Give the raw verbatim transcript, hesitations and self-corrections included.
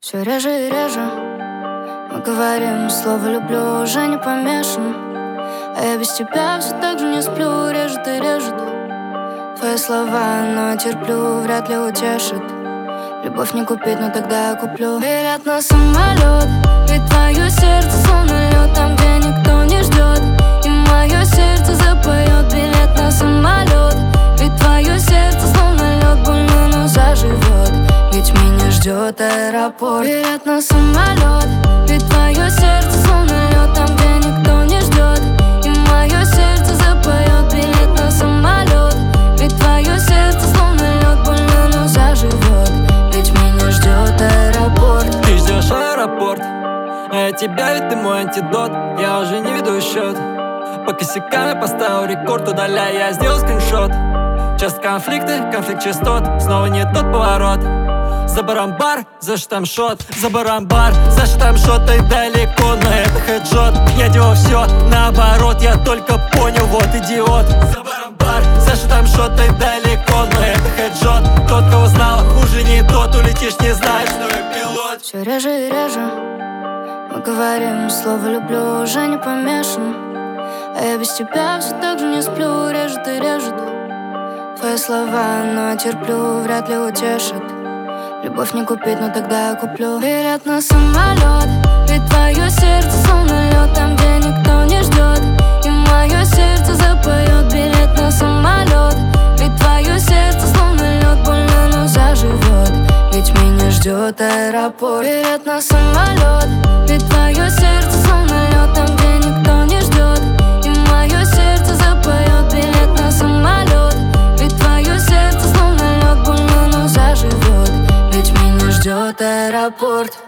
Все реже и реже мы говорим, слово люблю уже не помешано. А я без тебя все так же не сплю, режет и режет твои слова, но терплю, вряд ли утешит. Любовь не купить, но тогда я куплю билет на самолет. Ведь твое сердце словно лед, там, где никто не ждет, и мое сердце запоет. Билет на самолет. Ведь твое сердце словно лед, больно, но заживет. Ведь меня ждет аэропорт. Билет на самолет. Ведь твое сердце словно лед, там, где никто не ждет, и мое сердце запоет. Билет на самолет. Ведь твое сердце словно лед, больно, но заживет. Ведь меня ждет аэропорт. Ты ждешь аэропорт, а я тебя, ведь ты мой антидот. Я уже не веду счет, по косякам я поставил рекорд. Удаляй, я сделал скриншот. Часто конфликты, конфликт частот. Снова не тот поворот. За барамбар, за штамшот. За барамбар, за штамшот. Ты далеко, но это хедшот. Я делал все наоборот, я только понял, вот идиот. За барамбар, за штамшот. Ты далеко, но это хедшот. Тот, кого знал, хуже не тот. Улетишь, не знаешь, что я пилот. Все реже и реже мы говорим, слово люблю уже не помешано. А я без тебя все так же не сплю, режет и режет твои слова, но терплю, вряд ли утешит. Любовь не купить, но тогда я куплю билет на самолет. Ведь твое сердце словно лед, там, где никто не ждет, и мое сердце запоет. Билет на самолет. Ведь твое сердце словно лед, больно, но заживет. Ведь меня ждет аэропорт. Билет на самолет. Ведь твое сердце словно лед, там, где никто не ждет, и мое сердце запоет. Билет на самолет. Ведь твое сердце словно лед, больно, но заживет. Ведь меня ждет аэропорт.